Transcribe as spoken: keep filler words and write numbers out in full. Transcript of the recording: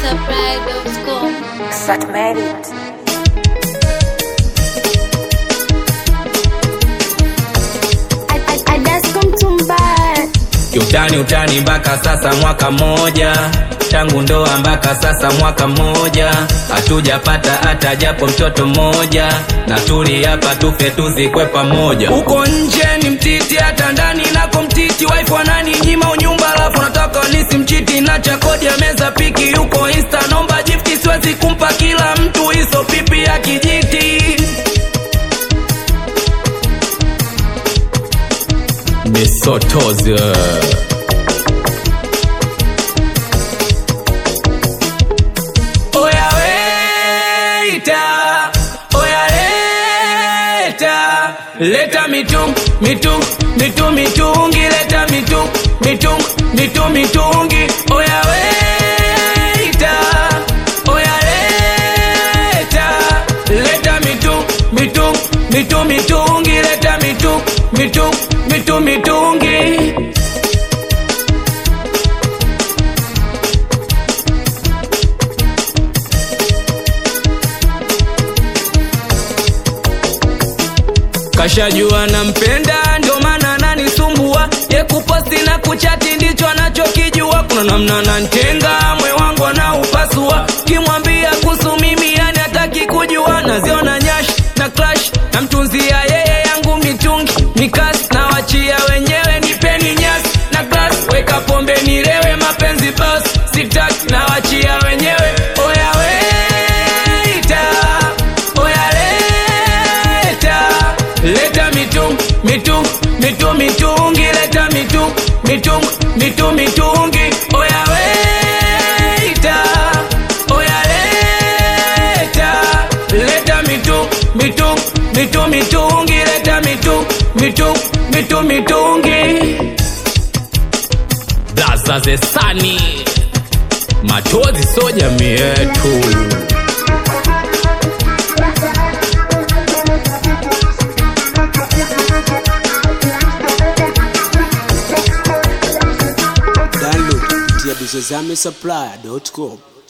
supply dot com. Sat married. Utani utani mpaka sasa mwaka mmoja, tangu ndoa mpaka sasa mwaka mmoja, hatujapata hata japo mtoto mmoja, na tuli hapa tufe tuzikwe pamoja. Uko nje ni mtiti, hata ndani nako mtiti, wife wanani nyima unyumba alafu nataka nisimchiti, na chakodi ya meza piki yuko insta, nomba gifti siwezi kumpa kila mtu, hizo pipi ya kijiti. Misotozi Oya weita, oya leta, leta mitung, mitung, mitung, mitungi, leta mitung, mitung, mitung, mitungi. Oya weita, oya leta, leta mitung, mitung, mitung, mitungi, leta mitung, mitung, mitung, mitungi. Kashajua nampenda ndio maana ananisumbua, ye kuposti na kuchati ndicho anachokijua, kuna namna ananitenga moyo wangu anaupasua, kimwambia kuhusu mimi yani hataki kujua, naziona nyash na clash, namtunzia yeye yangu mitungi mikasi, na wachia wenyewe nipeni nyasi na glass, weka pombe nilewe mapenzi basi sitaki, na wachia wenyewe. Oya weita, oya leta, leta mitung, mitung, mitung, mitungi, leta mitung, mitung, mitung, mitungi. Oya weita, oya leta, leta mitung, mitung, mitung, mitungi, leta mitung, mitung, mitung, mitungi. Blaza Zesani, machozi so jamii yetu. Download kupitia bizozame supply dot com.